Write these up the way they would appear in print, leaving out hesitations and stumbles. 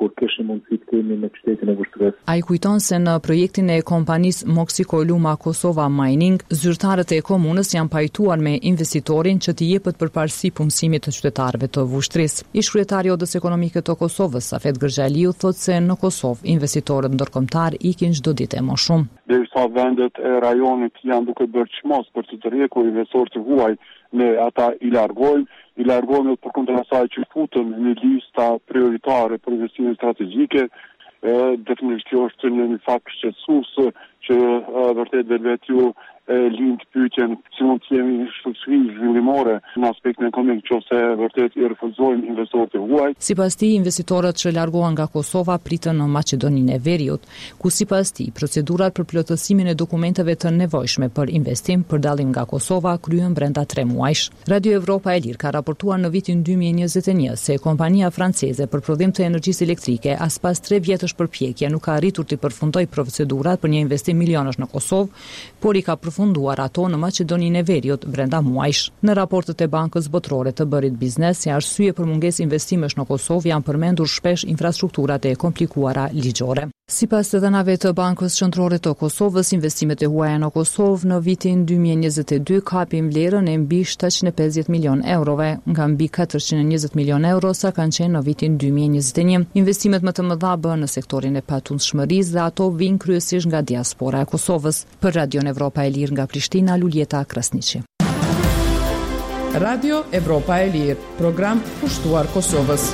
kur kishim mundësi të kemi në qytetin e Vështrës. Ai kujton se në projektin e kompanisë Moxico Luma Kosova Mining, zyrtarët e komunës janë pajtuar me investitorin që t'i jepet përparësi punësimit të qytetarëve të Vështrisë. Ish kryetari i Odës Ekonomike të Kosovës, Safet Gërxhaliu, thotë se në Kosovë investitorët ndërkombëtar ikin çdo ditë më shumë. Derisa vendet e rajonit janë duke bërë çmos për të rrjekur investorë të huaj, ne ata i largojnë përkundër asaj që futen në lista prioritare për investime strategjike. Detyrisht kjo është një fakt shqetësues që vërtet vetë ju lind pyetjen si mund të jemi shoqëri zhvillimore në aspektin ekonomik nëse vërtet i refuzojmë investorët e huaj. Sipas tij, investitorët që largohen nga Kosova pritën në Maqedoninë e Veriut, ku sipas tij procedurat për plotësimin e dokumenteve të nevojshme për investim për dallim nga Kosova kryhen brenda 3 muajsh. Radio Evropa e Lirë ka raportuar në vitin 2021 se kompania franceze për prodhim të energjisë elektrike as pas 3 vjetësh përpjekje nuk ka arritur të përfundojë procedurat për një investim milionësh në Kosovë, por i ka përfunduar ato në Maqedoninë e Veriut brenda muajsh. Në raportet e Bankës Botërore të Bërit Biznes, si arsye për mungesë investimesh në Kosovë janë përmendur shpesh infrastrukturat e komplikuara ligjore. Sipas të dhënave të Bankës Qendrore të Kosovës, investimet e huaja në Kosovë në vitin 2022 kapin vlerën e mbi 750 milion eurove, nga mbi 420 milion euro sa kanë qenë në vitin 2021. Investimet më të mëdha bëhen në sektorin e patundshmërisë dhe ato vijnë kryesisht nga diaspora e Kosovës. Për Radion Evropa e Lirë nga Prishtina, Luljeta Krasniqi. Radio Evropa e Lirë, program pushtuar Kosovës.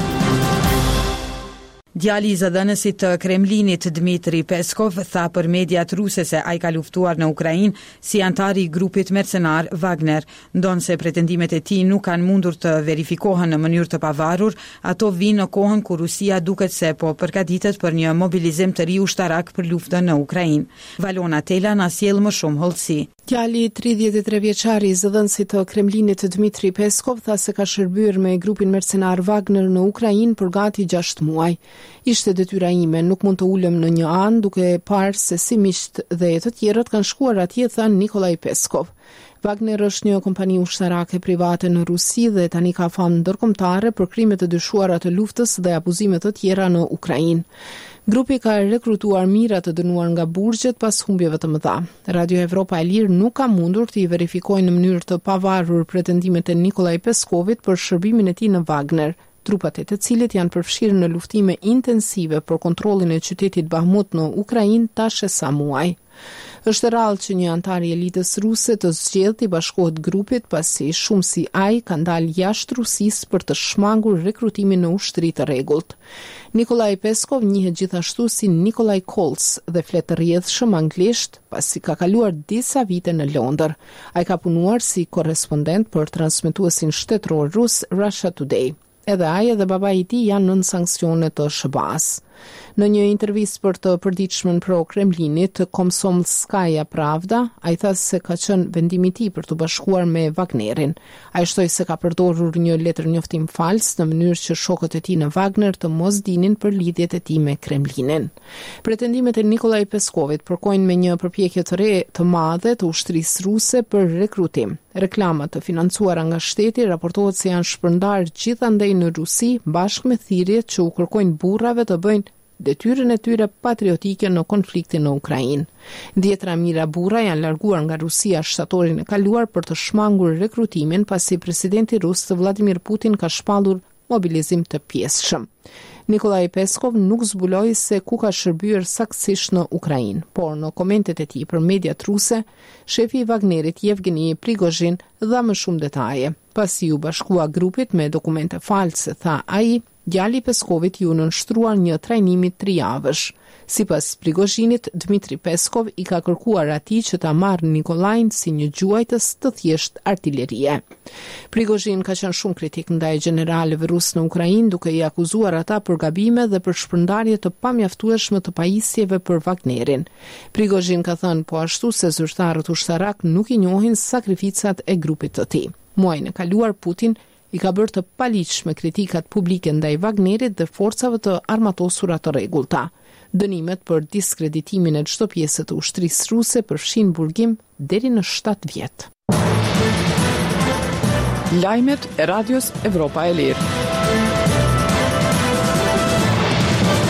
Djali i zëdhënësit të Kremlinit Dmitri Peskov tha për mediat ruse se ai ka luftuar në Ukrainë si antar i grupit mercenar Wagner, ndonse pretendimet e tij nuk kanë mundur të verifikohen në mënyrë të pavarur, ato vinë në kohën kur Rusia duket se po përgatitet për një mobilizim të ri ushtarak për luftën në Ukrainë. Valona Tela na sjell më shumë hollësi. Djali 33 vjeçari i zëdhënësit të Kremlinit Dmitri Peskov tha se ka shërbyer me grupin mercenar Wagner në Ukrainë për gati 6 muaj. Ishte detyra ime, nuk mund të ulem në një anë duke parë se si miqt dhe të tjerët kanë shkuar atje, tha Nikolaj Peskov. Wagner është një kompani ushtarake private në Rusi dhe tani ka famë ndërkombëtare për krimet të dyshuara të luftës dhe abuzimet të tjera në Ukrainë. Grupi ka rekrutuar mira të dënuar nga burgjet pas humbjeve të mëdha. Radio Evropa e Lirë nuk ka mundur të i verifikojë në mënyrë të pavarur pretendimet e Nikolaj Peskovit për shërbimin e tij në Wagner. Trupat e të cilët janë përfshirë në luftime intensive për kontrollin e qytetit Bahmut në Ukrainë tash e sa muaj. Është rrallë që një antar i elitës ruse të zgjedhë i bashkohet grupit pasi shumë si ai kanë dalë jashtë Rusisë për të shmangur rekrutimin në ushtri të rregullt. Nikolaj Peskov njihet gjithashtu si Nikolaj Kolc dhe flet rrjedhshëm anglisht pasi ka kaluar disa vite në Londër. Ai ka punuar si korrespondent për transmetuesin shtetëror rus Russia Today. Edhe ai dhe baba i tij janë nën sanksione të SBA-s. Në një intervistë për të përditshmen pro Kremlinit, Komsomolskaja Pravda, ai tha se ka qenë vendimi i tij për të bashkuar me Wagnerin. Ai shtoi se ka përdorur një letër njoftim fals në mënyrë që shokët e tij në Wagner të mos dinin për lidhjet e tij me Kremlinin. Pretendimet e Nikolaj Peskovit përkojnë me një përpjekje të re të madhe të ushtrisë ruse për rekrutim. Reklamat të financuara nga shteti raportohet se janë shpërndarë gjithandej në Rusi bashkë me thirrjet që u kërkojnë burrave të bëjnë detyrën e tyre patriotike në konfliktin në Ukrainë. 10 mijëra burra janë larguar nga Rusia shtatorin e kaluar për të shmangur rekrutimin pasi presidenti rus Vladimir Putin ka shpallur mobilizim të pjesshëm. Nikolaj Peskov nuk zbuloi se ku ka shërbyer saktësisht në Ukrainë, por në komentet e tij për mediat ruse, shefi i Wagnerit Yevgeni Prigozhin dha më shumë detaje. Pasi u bashkua grupit me dokumente false, tha ai, djali Peskovit ju nënshtruar një trajnimi 3 javësh. Sipas Prigozhinit, Dmitri Peskov i ka kërkuar atij që ta marrë Nikolajin si një gjuajtës të thjesht artillerie. Prigozhin ka qenë shumë kritik ndaj generalëve rus në Ukrainë, duke i akuzuar ata për gabime dhe për shpërndarje të pamjaftueshme të pajisjeve për Wagnerin. Prigozhin ka thënë po ashtu se zyrtarët ushtarak nuk i njohin sakrificat e grupit të tij. Muajin e kaluar Putin i ka bërë të paligjshme kritikat publike ndaj Wagnerit dhe forcave të armatosura të rregullta. Dënimet për diskreditimin e çdo pjese të ushtrisë ruse përfshin burgim deri në 7 vjet. Lajmet e Radios Evropa e Lirë.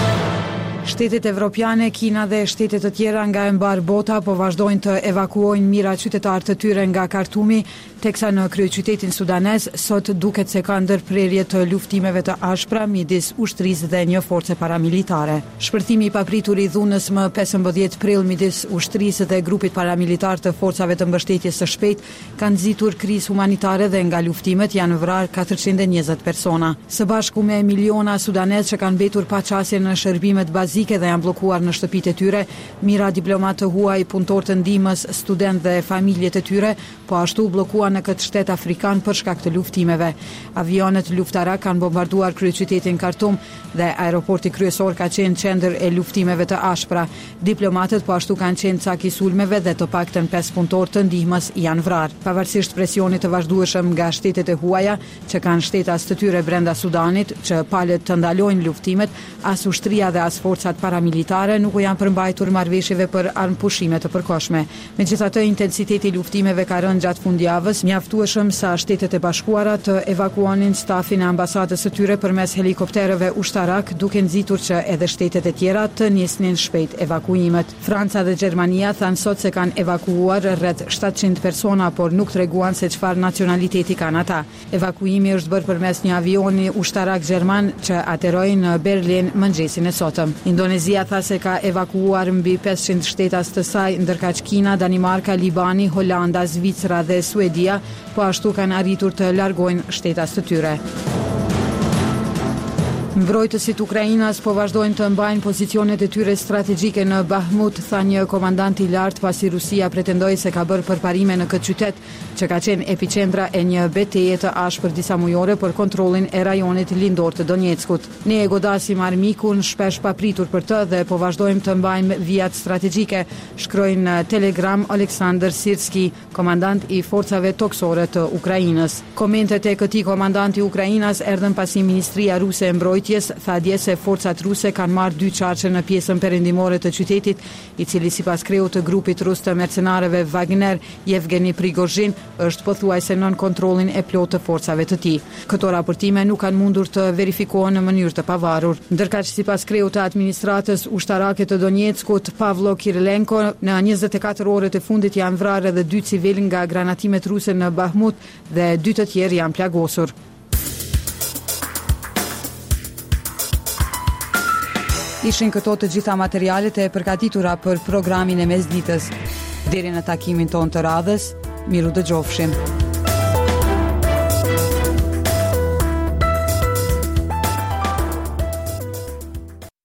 Shtetet evropiane, Kina dhe shtetet të tjera nga e mbar bota po vazhdojnë të evakuojnë mijëra qytetarë të tyre nga Kartumi, teksa në kryeqytetin sudanez sot duket se ka ndërprerje të luftimeve të ashpra midis ushtrisë dhe një force paramilitare. Shpërthimi i papritur i dhunës më 15 prill midis ushtrisë dhe grupit paramilitar të forcave të mbështetjes së shpejtë kanë nxitur krizë humanitare dhe nga luftimet janë vrarë 420 persona. Së bashku me miliona sudanez që kanë mbetur pa qasje në shërbimet bazike dhe janë bllokuar në shtëpitë e tyre, mijëra diplomatë të huaj, punëtorë të ndihmës, studentë dhe familjet e tyre, po ashtu bllokuar në këtë shtet afrikan për shkak të luftimeve. Avionet luftarak kanë bombarduar kryeqytetin Khartoum dhe aeroporti kryesor ka qenë qendër e luftimeve të ashpra. Diplomatët po ashtu kanë qenë cak i sulmeve dhe të paktën 5 punëtorë të ndihmës janë vrarë. Pavarësisht presionit të vazhdueshëm nga shtetet e huaja, që kanë shtetas të tyre brenda Sudanit, që palet të ndalojnë luftimet, as ushtria dhe as forcat paramilitare nuk u janë përmbajtur marrëveshjeve për armëpushime të përkohshme. Megjithatë, intensiteti i luftimeve ka rënë gjatë fundjavës, mjaftueshëm sa Shtetet e Bashkuara të evakuonin stafin e ambasadës së tyre përmes helikopterëve ushtarak, duke nxitur që edhe shtetet e tjera të nisnin shpejt evakuimet. Franca dhe Gjermania thanë sot se kanë evakuuar rreth 700 persona, por nuk treguan se çfarë nacionaliteti kanë ata. Evakuimi është bërë përmes një avioni ushtarak gjerman që ateroi në Berlin mëngjesin e sotëm. Indonezia tha se ka evakuuar mbi 500 shtetas të saj, ndërkaq Kina, Danimarka, Libani, Holanda, Zvicra dhe Suedia po ashtu kanë arritur të largojnë shtetas të tyre. Mbrojtësit Ukrainas po vazhdojnë të mbajnë pozicionet e tyre strategjike në Bahmut, tha një komandant i lartë pasi Rusia pretendoi se ka bërë përparime në këtë qytet, që ka qenë epicendra e një betejë të ashpër disa mujore për kontrollin e rajonit lindor të Donjeckut. Ne e godasim armikun shpesh papritur për të dhe po vazhdojmë të mbajmë vijat strategjike, shkroi në Telegram Aleksandr Sirski, komandant i forcave toksore të Ukrainës. Komentet e këtij komandanti i Ukrainas erdhën pasi Ministria Ruse e Mbrojtjes tha dje se forcat ruse kanë marrë 2 qarqe në pjesën perëndimore të qytetit, i cili sipas kreut të grupit rus të mercenarëve Wagner, Yevgeni Prigozhin, është pothuajse nën kontrollin e plotë të forcave të tij. Këto raportime nuk kanë mundur të verifikohen në mënyrë të pavarur. Ndërkaq sipas kreut të administratës ushtarake të Donjeckut, Pavlo Kirilenko, në 24 orët e fundit janë vrarë edhe 2 civil nga granatimet ruse në Bahmut dhe 2 të tjerë janë plagosur. Ishin këto të gjitha materialet e përgatitura për programin e mesditës. Deri në takimin ton të radhës, miru dëgjofshim.